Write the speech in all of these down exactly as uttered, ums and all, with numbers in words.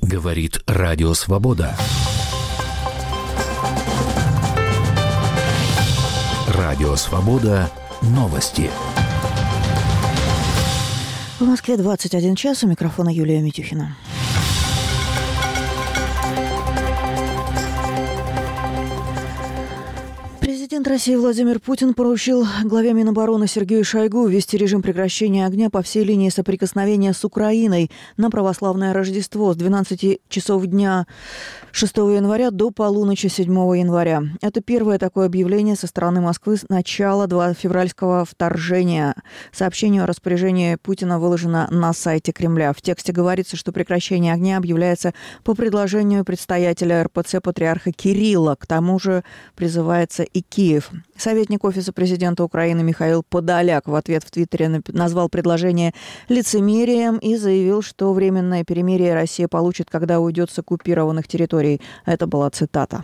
Говорит Радио Свобода. Радио Свобода. Новости. В Москве двадцать один час. У микрофона Юлия Митюхина. Президент России Владимир Путин поручил главе Минобороны Сергею Шойгу ввести режим прекращения огня по всей линии соприкосновения с Украиной на православное Рождество с двенадцати часов дня шестого января до полуночи седьмого января. Это первое такое объявление со стороны Москвы с начала февральского вторжения. Сообщение о распоряжении Путина выложено на сайте Кремля. В тексте говорится, что прекращение огня объявляется по предложению предстоятеля эр пэ цэ патриарха Кирилла. К тому же призывается и Киев. Советник Офиса президента Украины Михаил Подоляк в ответ в Твиттере назвал предложение лицемерием и заявил, что временное перемирие Россия получит, когда уйдет с оккупированных территорий. Это была цитата.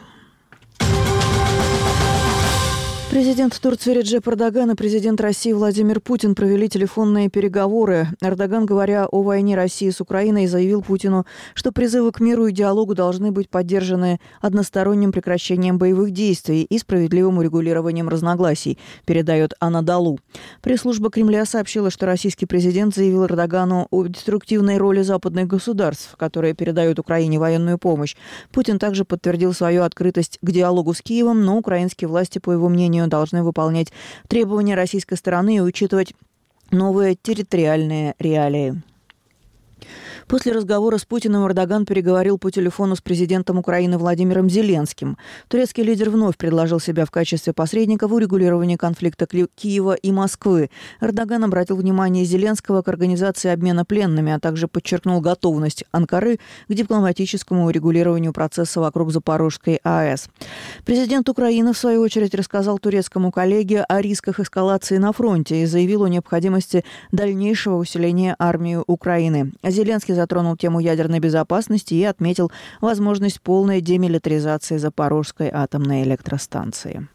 Президент Турции Реджеп Эрдоган и президент России Владимир Путин провели телефонные переговоры. Эрдоган, говоря о войне России с Украиной, заявил Путину, что призывы к миру и диалогу должны быть поддержаны односторонним прекращением боевых действий и справедливым урегулированием разногласий, передает Анадолу. Пресс-служба Кремля сообщила, что российский президент заявил Эрдогану о деструктивной роли западных государств, которые передают Украине военную помощь. Путин также подтвердил свою открытость к диалогу с Киевом, но украинские власти, по его мнению, должны выполнять требования российской стороны и учитывать новые территориальные реалии. После разговора с Путиным Эрдоган переговорил по телефону с президентом Украины Владимиром Зеленским. Турецкий лидер вновь предложил себя в качестве посредника в урегулировании конфликта Киева и Москвы. Эрдоган обратил внимание Зеленского к организации обмена пленными, а также подчеркнул готовность Анкары к дипломатическому урегулированию процесса вокруг Запорожской а э с. Президент Украины, в свою очередь, рассказал турецкому коллеге о рисках эскалации на фронте и заявил о необходимости дальнейшего усиления армии Украины. Зеленский затронул тему ядерной безопасности и отметил возможность полной демилитаризации Запорожской атомной электростанции.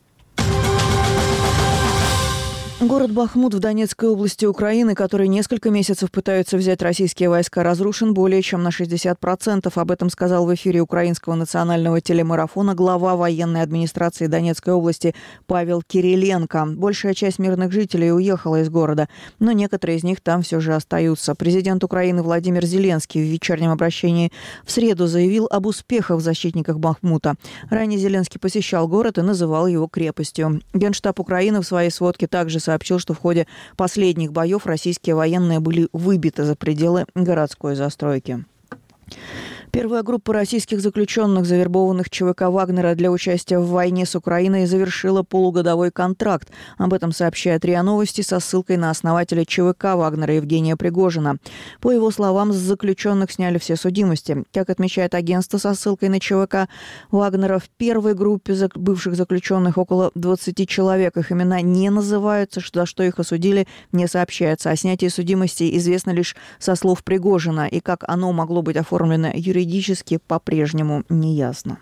Город Бахмут в Донецкой области Украины, который несколько месяцев пытаются взять российские войска, разрушен более чем на шестьдесят процентов. Об этом сказал в эфире украинского национального телемарафона глава военной администрации Донецкой области Павел Кириленко. Большая часть мирных жителей уехала из города, но некоторые из них там все же остаются. Президент Украины Владимир Зеленский в вечернем обращении в среду заявил об успехах в защитниках Бахмута. Ранее Зеленский посещал город и называл его крепостью. Генштаб Украины в своей сводке также сообщил, что в ходе последних боев российские военные были выбиты за пределы городской застройки. Первая группа российских заключенных, завербованных ЧВК Вагнера для участия в войне с Украиной, завершила полугодовой контракт. Об этом сообщает РИА Новости со ссылкой на основателя ЧВК Вагнера Евгения Пригожина. По его словам, с заключенных сняли все судимости. Как отмечает агентство со ссылкой на ЧВК Вагнера, в первой группе бывших заключенных около двадцати человек. Их имена не называются, за что их осудили, не сообщается. О снятии судимости известно лишь со слов Пригожина, и как оно могло быть оформлено юридически, Юридически по-прежнему не ясно.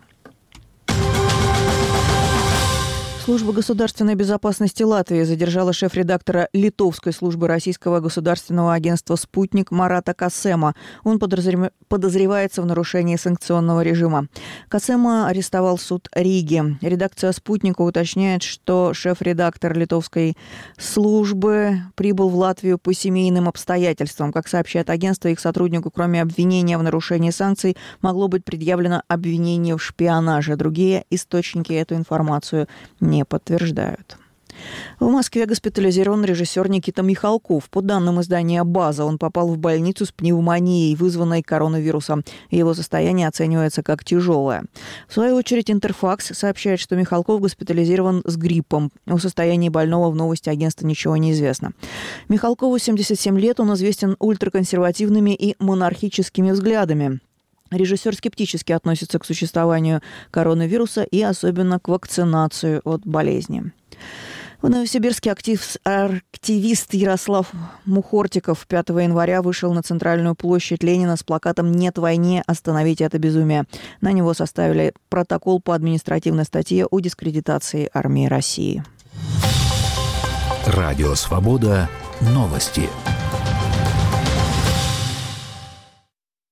Служба государственной безопасности Латвии задержала шеф-редактора литовской службы российского государственного агентства «Спутник» Марата Касема. Он подозревается в нарушении санкционного режима. Касема арестовал суд Риги. Редакция «Спутника» уточняет, что шеф-редактор литовской службы прибыл в Латвию по семейным обстоятельствам. Как сообщает агентство, их сотруднику, кроме обвинения в нарушении санкций, могло быть предъявлено обвинение в шпионаже. Другие источники эту информацию не не подтверждают. В Москве госпитализирован режиссер Никита Михалков. По данным издания «База», он попал в больницу с пневмонией, вызванной коронавирусом. Его состояние оценивается как тяжелое. В свою очередь, Интерфакс сообщает, что Михалков госпитализирован с гриппом. О состоянии больного в новости агентства ничего не известно. Михалкову семьдесят семь лет, он известен ультраконсервативными и монархическими взглядами. Режиссер скептически относится к существованию коронавируса и особенно к вакцинации от болезни. В Новосибирске актив, активист Ярослав Мухортиков пятого января вышел на центральную площадь Ленина с плакатом «Нет войне, остановите это безумие». На него составили протокол по административной статье о дискредитации армии России. Радио «Свобода». Новости.